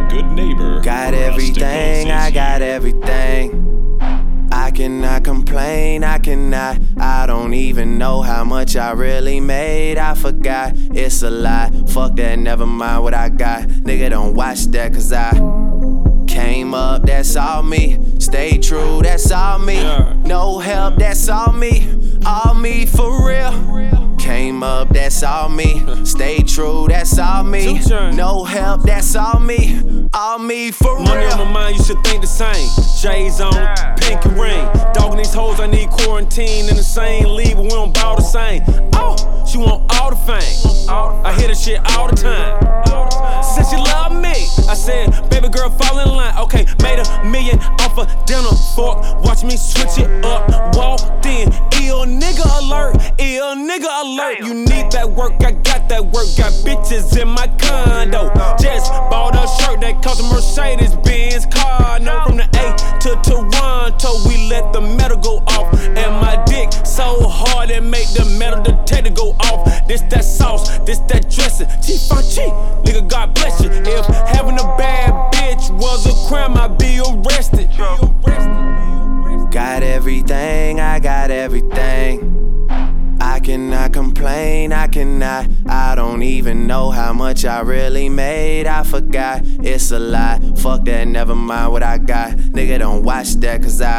good neighbor. Got everything, I got everything. I cannot complain, I cannot. I don't even know how much I really made. I forgot, it's a lie. Fuck that, never mind what I got. Nigga, don't watch that, cause I came up, that's all me. Stay true, that's all me. No help, that's all me. All me for real. Came up, that's all me. Stay true, that's all me. No help, that's all me. All me for real. Money on my mind, you should think the same. J's on, pinky ring. Dogging these hoes, I need quarantine in the same league, but we don't ball the same. Oh, she want all the fame. I hear this shit all the time. She said she love me. I said, baby girl, fall in line. Okay, made $1 million off a dinner fork. Watch me switch it up. Walked in, ill nigga alert. Ill nigga alert. You need that work, I got that work. Got bitches in my condo. Just bought a shirt that cost a Mercedes-Benz car. No, from the A to Toronto, we let the metal go off. And my dick so hard it make the metal detector go off. This that sauce, this that dressing. Chief on cheap, nigga, God bless you. If having a bad bitch was a crime, I'd be arrested. Got everything, I got everything. I cannot complain, I cannot. I don't even know how much I really made. I forgot, it's a lie. Fuck that, never mind what I got. Nigga, don't watch that, cause I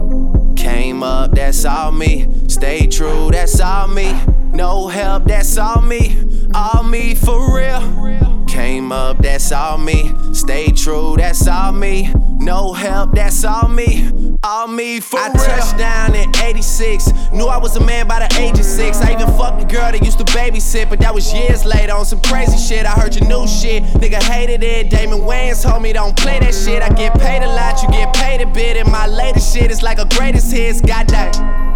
came up, that's all me. Stay true, that's all me. No help, that's all me. All me for real. Came up, that's all me. Stay true, that's all me. No help, that's all me. All me for real. I touched down in 86. Knew I was a man by the age of 6. I even fucked a girl that used to babysit, but that was years later on some crazy shit. I heard your new shit, nigga hated it. Damon Wayans told me don't play that shit. I get paid a lot, you get paid a bit. And my latest shit is like a greatest hits, goddamn.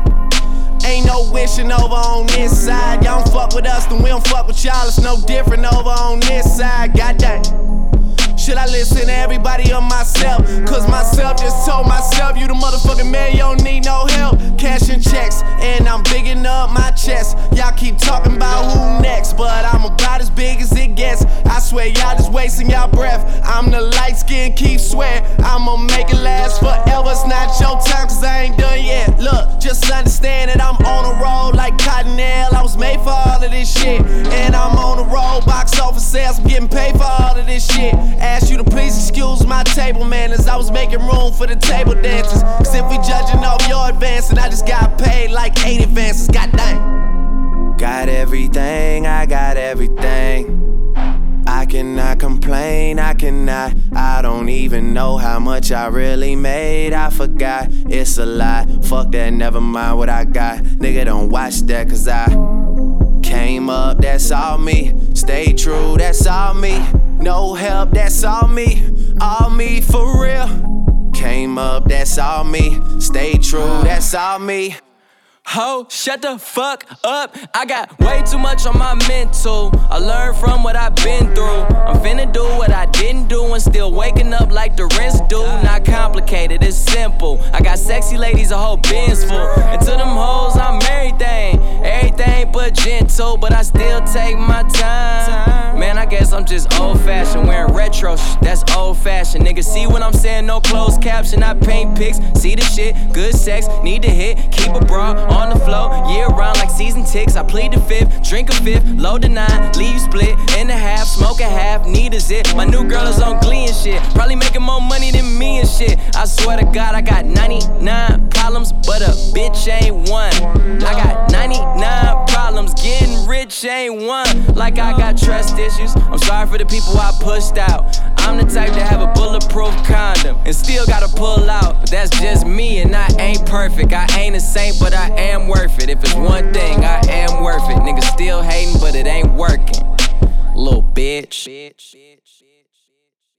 Ain't no wishing over on this side. Y'all don't fuck with us, then we don't fuck with y'all. It's no different over on this side, goddamn. Should I listen to everybody or myself? Cause myself just told myself, you the motherfucking man, you don't need no help. Cashing checks, and I'm bigging up my chest. Y'all keep talking about who next, but I'm about as big as it gets. I swear y'all just wasting y'all breath. I'm the light skin, keep swearing I'ma make it last forever. It's not your time, cause I ain't done yet. Look, just understand that I'm on a roll like Cottonelle. I was made for all of this shit, and I'm on a roll, box office sales, I'm getting paid for all of this shit. Ask you to please excuse my table manners. I was making room for the table dancers. Cause if we judging off your advance, and I just got paid like 8 advances, goddamn. Got everything, I got everything. I cannot complain, I cannot. I don't even know how much I really made. I forgot, it's a lie. Fuck that, never mind what I got. Nigga, don't watch that, cause I came up, that's all me. Stay true, that's all me. No help, that's all me. All me for real. Came up, that's all me. Stay true, that's all me. Ho, shut the fuck up. I got way too much on my mental. I learned from what I've been through. I'm finna do what I didn't do and still waking up like the rest do. Not complicated, it's simple. I got sexy ladies, a whole bin's full. And to them hoes, I'm everything. Everything but gentle, but I still take my time. Man, I guess I'm just old-fashioned. Wearing retro that's old-fashioned. Nigga, see what I'm saying? No closed caption. I paint pics, see the shit. Good sex, need to hit. Keep a bra on the flow, year round like season ticks. I plead the fifth, drink a fifth, load the 9, leave split in the half, smoke a half, need a zit. My new girl is on Glee and shit, probably making more money than me and shit. I swear to God, I got 99 problems, but a bitch ain't one. I got 99 problems, getting rich ain't one. Like I got trust issues, I'm sorry for the people I pushed out. I'm the type to have a bulletproof condom and still gotta pull out, but that's just me and I ain't perfect. I ain't a saint, but I am worth it. If it's one thing, I am worth it. Niggas still hating, but it ain't working. Little bitch.